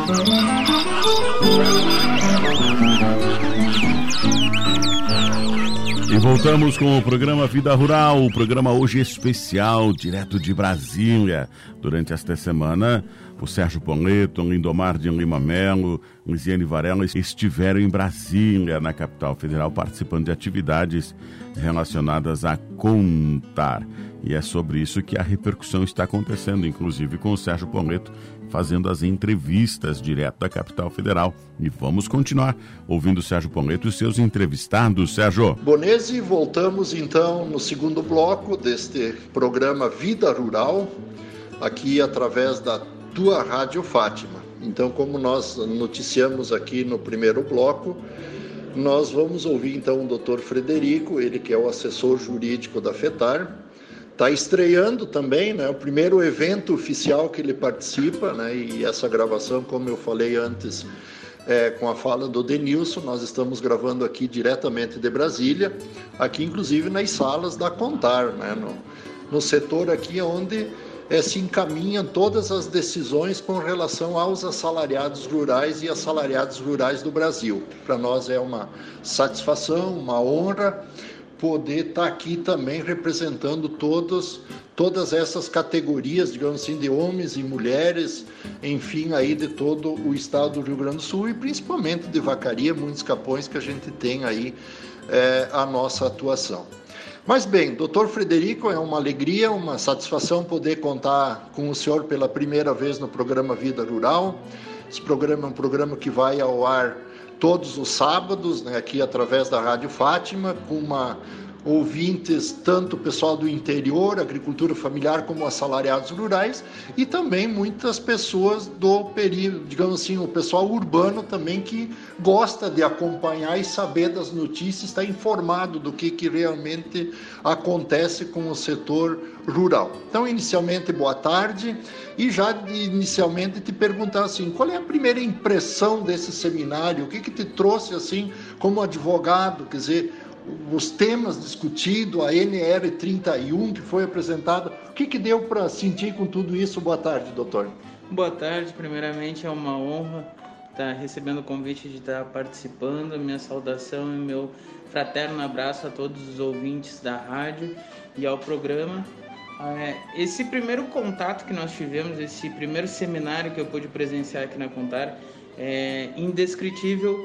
E voltamos com o programa Vida Rural, o programa hoje especial, direto de Brasília. Durante esta semana, o Sérgio Poleto, Lindomar de Lima Melo, Lisiane Varela estiveram em Brasília, na capital federal, participando de atividades relacionadas a contar. E é sobre isso que a repercussão está acontecendo, inclusive com o Sérgio Poleto fazendo as entrevistas direto da capital federal. E vamos continuar ouvindo o Sérgio Poleto e seus entrevistados. Sérgio. Bonesi, voltamos então no segundo bloco deste programa Vida Rural, aqui através da tua Rádio Fátima. Então, como nós noticiamos aqui no primeiro bloco, nós vamos ouvir então o Dr. Frederico, ele que é o assessor jurídico da FETAR. Está estreando também, né, o primeiro evento oficial que ele participa, né, e essa gravação, como eu falei antes, com a fala do Denilson, nós estamos gravando aqui diretamente de Brasília, aqui inclusive nas salas da Contar, né, no setor aqui onde se encaminham todas as decisões com relação aos assalariados rurais e assalariados rurais do Brasil. Para nós é uma satisfação, uma honra poder estar aqui também representando todas essas categorias, digamos assim, de homens e mulheres, enfim, aí de todo o estado do Rio Grande do Sul e principalmente de Vacaria, muitos capões que a gente tem aí a nossa atuação. Mas bem, doutor Frederico, é uma alegria, uma satisfação poder contar com o senhor pela primeira vez no programa Vida Rural. Esse programa é um programa que vai ao ar todos os sábados, né, aqui através da Rádio Fátima, com ouvintes, tanto o pessoal do interior, agricultura familiar, como assalariados rurais, e também muitas pessoas do período, digamos assim, o pessoal urbano também que gosta de acompanhar e saber das notícias, está informado do que realmente acontece com o setor rural. Então, inicialmente, boa tarde, e já inicialmente te perguntar assim, qual é a primeira impressão desse seminário? O que te trouxe assim como advogado, quer dizer, os temas discutidos, a NR31 que foi apresentada, o que deu para sentir com tudo isso? Boa tarde, doutor. Boa tarde, primeiramente é uma honra estar recebendo o convite de estar participando, minha saudação e meu fraterno abraço a todos os ouvintes da rádio e ao programa. Esse primeiro contato que nós tivemos, esse primeiro seminário que eu pude presenciar aqui na Contar, é indescritível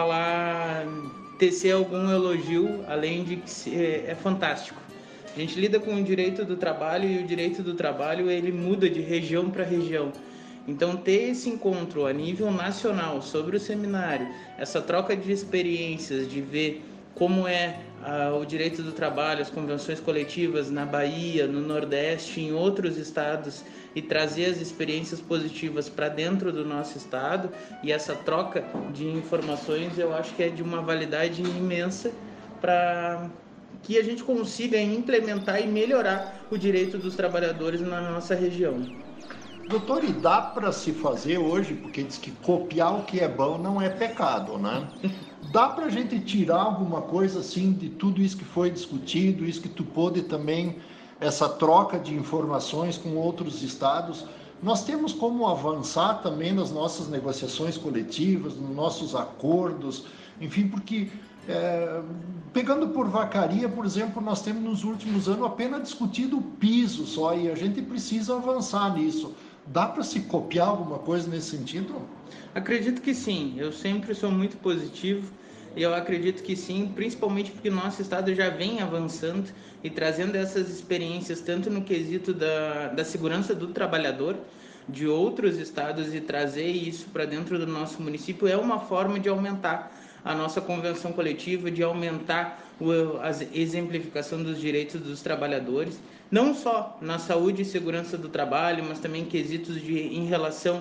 tecer algum elogio, além de que é fantástico. A gente lida com o direito do trabalho e o direito do trabalho ele muda de região para região. Então ter esse encontro a nível nacional sobre o seminário, essa troca de experiências, de ver como é o direito do trabalho, as convenções coletivas na Bahia, no Nordeste, em outros estados, e trazer as experiências positivas para dentro do nosso estado, e essa troca de informações eu acho que é de uma validade imensa para que a gente consiga implementar e melhorar o direito dos trabalhadores na nossa região. Doutor, e dá para se fazer hoje, porque diz que copiar o que é bom não é pecado, né? Dá para a gente tirar alguma coisa assim de tudo isso que foi discutido, isso que tu pôde também, essa troca de informações com outros estados? Nós temos como avançar também nas nossas negociações coletivas, nos nossos acordos, enfim, porque pegando por Vacaria, por exemplo, nós temos nos últimos anos apenas discutido o piso só, e a gente precisa avançar nisso. Dá para se copiar alguma coisa nesse sentido? Acredito que sim, eu sempre sou muito positivo e eu acredito que sim, principalmente porque o nosso estado já vem avançando e trazendo essas experiências tanto no quesito da segurança do trabalhador de outros estados e trazer isso para dentro do nosso município é uma forma de aumentar a nossa convenção coletiva, de aumentar a exemplificação dos direitos dos trabalhadores, não só na saúde e segurança do trabalho, mas também quesitos em relação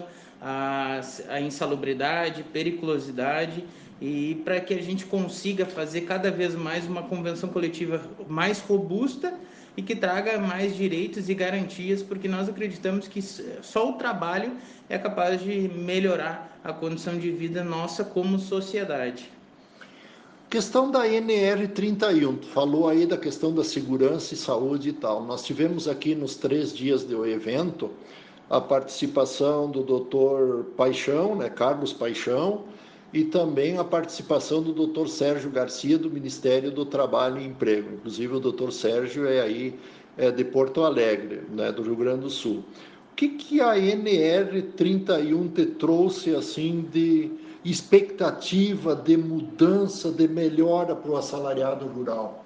à insalubridade, periculosidade, e para que a gente consiga fazer cada vez mais uma convenção coletiva mais robusta e que traga mais direitos e garantias, porque nós acreditamos que só o trabalho é capaz de melhorar a condição de vida nossa como sociedade. Questão da NR31, tu falou aí da questão da segurança e saúde e tal. Nós tivemos aqui nos 3 dias do evento a participação do Dr. Paixão, né, Carlos Paixão, e também a participação do Dr. Sérgio Garcia, do Ministério do Trabalho e Emprego. Inclusive, o Dr. Sérgio é de Porto Alegre, né, do Rio Grande do Sul. O que a NR31 te trouxe assim, de expectativa, de mudança, de melhora para o assalariado rural?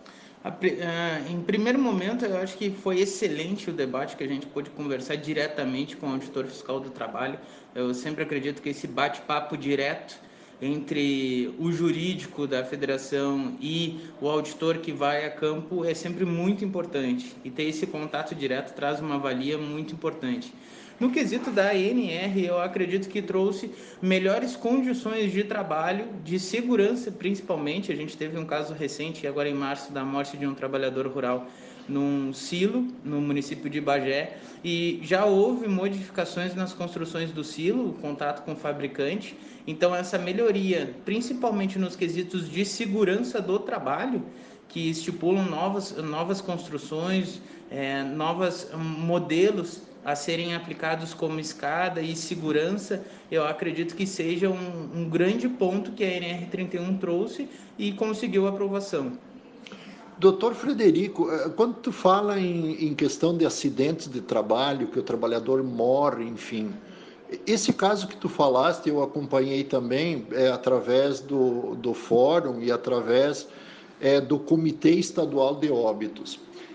Em primeiro momento, eu acho que foi excelente o debate que a gente pôde conversar diretamente com o auditor fiscal do trabalho. Eu sempre acredito que esse bate-papo direto entre o jurídico da federação e o auditor que vai a campo é sempre muito importante. E ter esse contato direto traz uma valia muito importante. No quesito da ANR, eu acredito que trouxe melhores condições de trabalho, de segurança principalmente. A gente teve um caso recente, agora em março, da morte de um trabalhador rural num silo, no município de Bagé, e já houve modificações nas construções do silo, o contato com o fabricante. Então, essa melhoria, principalmente nos quesitos de segurança do trabalho, que estipulam novas construções, novos modelos a serem aplicados como escada e segurança, eu acredito que seja um grande ponto que a NR31 trouxe e conseguiu aprovação. Doutor Frederico, quando tu fala em questão de acidentes de trabalho, que o trabalhador morre, enfim, esse caso que tu falaste, eu acompanhei também através do fórum e através do Comitê Estadual de Óbitos.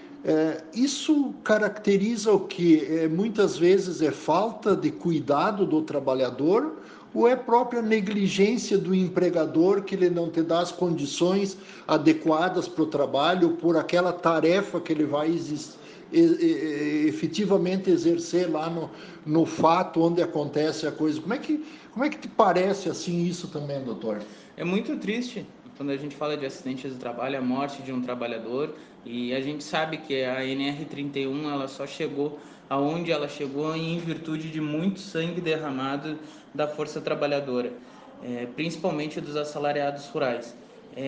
Isso caracteriza o que? Muitas vezes é falta de cuidado do trabalhador ou é própria negligência do empregador que ele não te dá as condições adequadas para o trabalho por aquela tarefa que ele vai efetivamente exercer lá no fato onde acontece a coisa? Como é que te parece assim isso também, doutor? É muito triste quando a gente fala de acidentes de trabalho, a morte de um trabalhador, e a gente sabe que a NR31 ela só chegou aonde ela chegou em virtude de muito sangue derramado da força trabalhadora, principalmente dos assalariados rurais.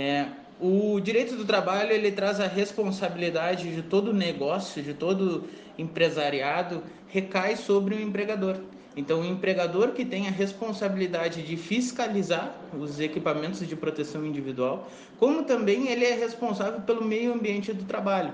O direito do trabalho ele traz a responsabilidade de todo negócio, de todo empresariado, recai sobre o empregador. Então, o empregador que tem a responsabilidade de fiscalizar os equipamentos de proteção individual, como também ele é responsável pelo meio ambiente do trabalho.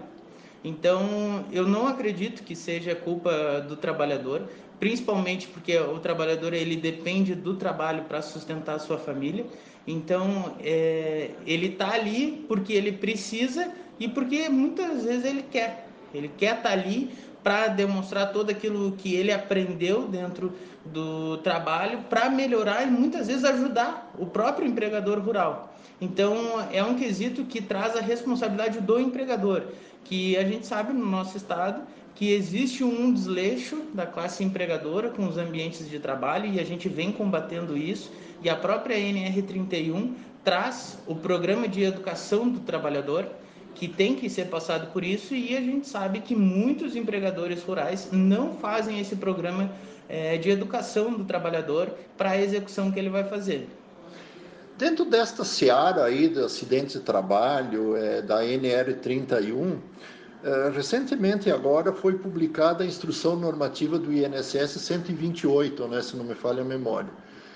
Então, eu não acredito que seja culpa do trabalhador, principalmente porque o trabalhador ele depende do trabalho para sustentar a sua família. Então, ele está ali porque ele precisa e porque muitas vezes ele quer. Ele quer estar ali para demonstrar todo aquilo que ele aprendeu dentro do trabalho para melhorar e muitas vezes ajudar o próprio empregador rural. Então, é um quesito que traz a responsabilidade do empregador, que a gente sabe no nosso estado que existe um desleixo da classe empregadora com os ambientes de trabalho e a gente vem combatendo isso, e a própria NR31 traz o programa de educação do trabalhador, que tem que ser passado por isso, e a gente sabe que muitos empregadores rurais não fazem esse programa de educação do trabalhador para a execução que ele vai fazer. Dentro desta seara aí de acidentes de trabalho, da NR31, recentemente agora foi publicada a instrução normativa do INSS 128, né, se não me falha a memória.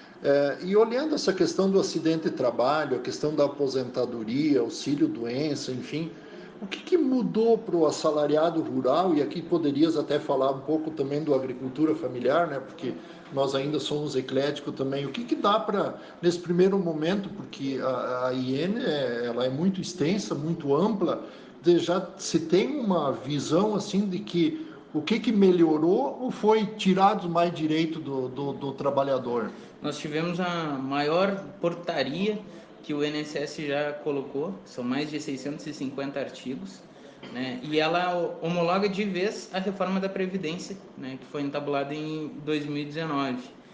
E olhando essa questão do acidente de trabalho, a questão da aposentadoria, auxílio-doença, enfim, o que mudou para o assalariado rural? E aqui poderias até falar um pouco também do agricultura familiar, né? Porque nós ainda somos ecléticos também. O que dá para, nesse primeiro momento, porque a IN ela é muito extensa, muito ampla, já se tem uma visão assim de que o que melhorou ou foi tirado mais direito do trabalhador? Nós tivemos a maior portaria que o INSS já colocou, são mais de 650 artigos, né? E ela homologa de vez a reforma da Previdência, né? Que foi entabulada em 2019.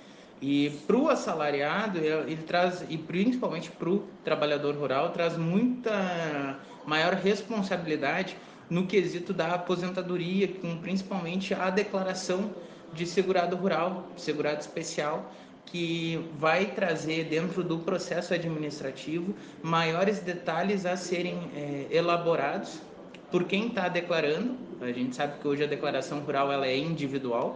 E para o assalariado, ele traz, e principalmente para o trabalhador rural, traz muita maior responsabilidade no quesito da aposentadoria, com principalmente a declaração de segurado rural, segurado especial, que vai trazer dentro do processo administrativo maiores detalhes a serem elaborados por quem está declarando. A gente sabe que hoje a declaração rural ela é individual,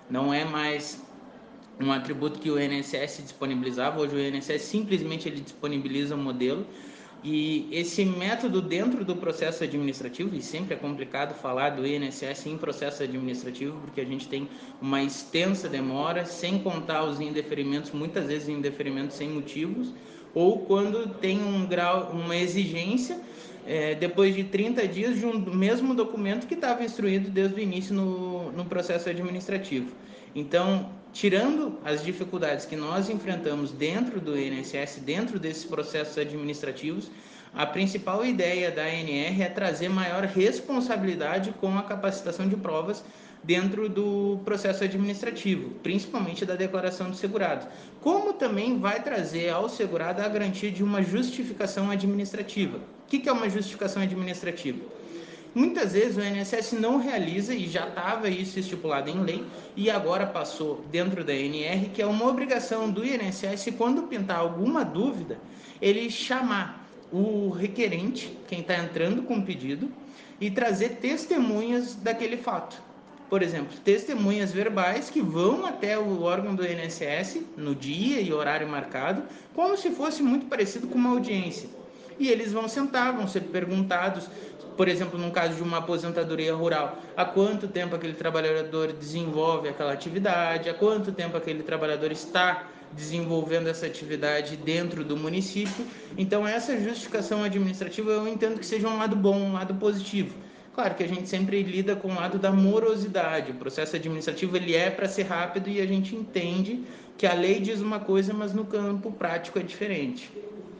Não é mais um atributo que o INSS disponibilizava. Hoje o INSS simplesmente ele disponibiliza um modelo, e esse método dentro do processo administrativo, e sempre é complicado falar do INSS em processo administrativo, porque a gente tem uma extensa demora, sem contar os indeferimentos, muitas vezes indeferimentos sem motivos, ou quando tem uma exigência depois de 30 dias de um mesmo documento que estava instruído desde o início no processo administrativo. Então, tirando as dificuldades que nós enfrentamos dentro do INSS, dentro desses processos administrativos, a principal ideia da ANR é trazer maior responsabilidade com a capacitação de provas dentro do processo administrativo, principalmente da declaração do segurado, como também vai trazer ao segurado a garantia de uma justificação administrativa. O que é uma justificação administrativa? Muitas vezes o INSS não realiza, e já estava isso estipulado em lei, e agora passou dentro da ANR, que é uma obrigação do INSS, quando pintar alguma dúvida, ele chamar o requerente, quem está entrando com o pedido, e trazer testemunhas daquele fato. Por exemplo, testemunhas verbais que vão até o órgão do INSS no dia e horário marcado, como se fosse muito parecido com uma audiência. E eles vão sentar, vão ser perguntados, por exemplo, no caso de uma aposentadoria rural, há quanto tempo aquele trabalhador desenvolve aquela atividade, há quanto tempo aquele trabalhador está desenvolvendo essa atividade dentro do município. Então, essa justificação administrativa eu entendo que seja um lado bom, um lado positivo. Claro que a gente sempre lida com o lado da morosidade. O processo administrativo ele é para ser rápido, e a gente entende que a lei diz uma coisa, mas no campo prático é diferente.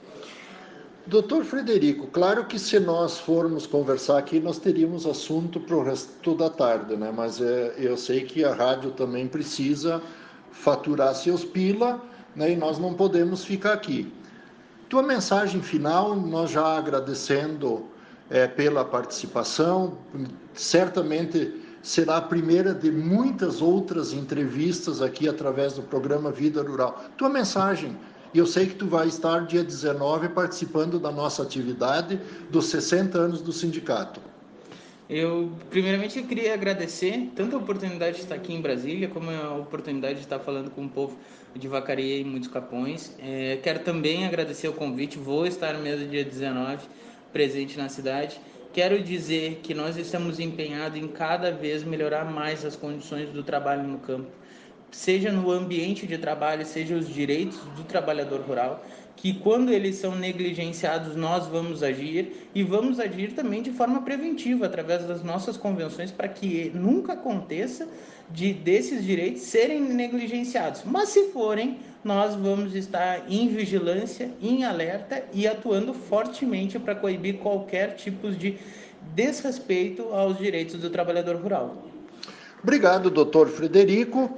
Doutor Frederico, claro que se nós formos conversar aqui, nós teríamos assunto para o resto da tarde, né? Mas eu sei que a rádio também precisa faturar seus pila, né? E nós não podemos ficar aqui. Tua mensagem final, nós já agradecendo pela participação, certamente será a primeira de muitas outras entrevistas aqui através do programa Vida Rural. Tua mensagem. E eu sei que tu vai estar dia 19 participando da nossa atividade dos 60 anos do sindicato. Primeiramente, eu queria agradecer tanto a oportunidade de estar aqui em Brasília, como a oportunidade de estar falando com o povo de Vacaria e Muitos Capões. Quero também agradecer o convite, vou estar mesmo dia 19 presente na cidade. Quero dizer que nós estamos empenhados em cada vez melhorar mais as condições do trabalho no campo, seja no ambiente de trabalho, seja os direitos do trabalhador rural, que quando eles são negligenciados nós vamos agir, e vamos agir também de forma preventiva, através das nossas convenções, para que nunca aconteça desses direitos serem negligenciados. Mas se forem, nós vamos estar em vigilância, em alerta e atuando fortemente para coibir qualquer tipo de desrespeito aos direitos do trabalhador rural. Obrigado, doutor Frederico,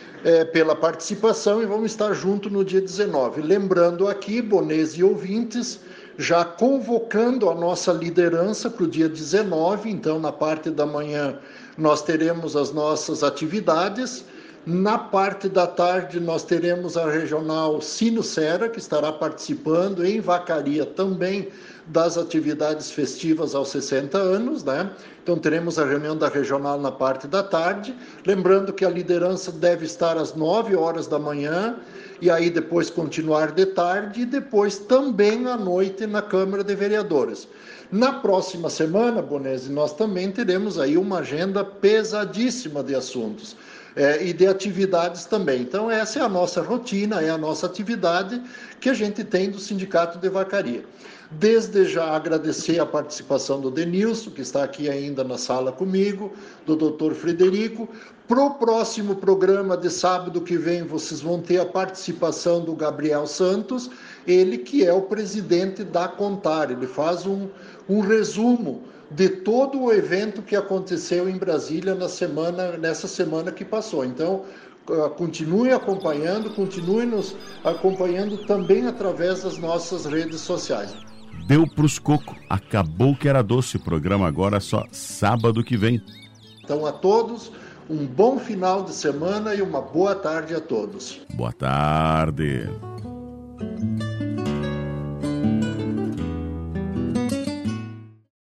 pela participação, e vamos estar juntos no dia 19. Lembrando aqui, bonês e ouvintes, já convocando a nossa liderança para o dia 19, então na parte da manhã nós teremos as nossas atividades. Na parte da tarde nós teremos a regional Sino-Sera, que estará participando em Vacaria também das atividades festivas aos 60 anos, né? Então teremos a reunião da regional na parte da tarde, lembrando que a liderança deve estar às 9 horas da manhã, e aí depois continuar de tarde, e depois também à noite na Câmara de Vereadores. Na próxima semana, Bonese, nós também teremos aí uma agenda pesadíssima de assuntos. E de atividades também. Então essa é a nossa rotina, é a nossa atividade que a gente tem do Sindicato de Vacaria. Desde já agradecer a participação do Denilson, que está aqui ainda na sala comigo, do Dr. Frederico. Para o próximo programa de sábado que vem, vocês vão ter a participação do Gabriel Santos, ele que é o presidente da Contar. Ele faz um resumo de todo o evento que aconteceu em Brasília nessa semana que passou. Então, continue acompanhando, continue nos acompanhando também através das nossas redes sociais. Deu pros coco, acabou que era doce. Programa agora só sábado que vem. Então, a todos, um bom final de semana e uma boa tarde a todos. Boa tarde.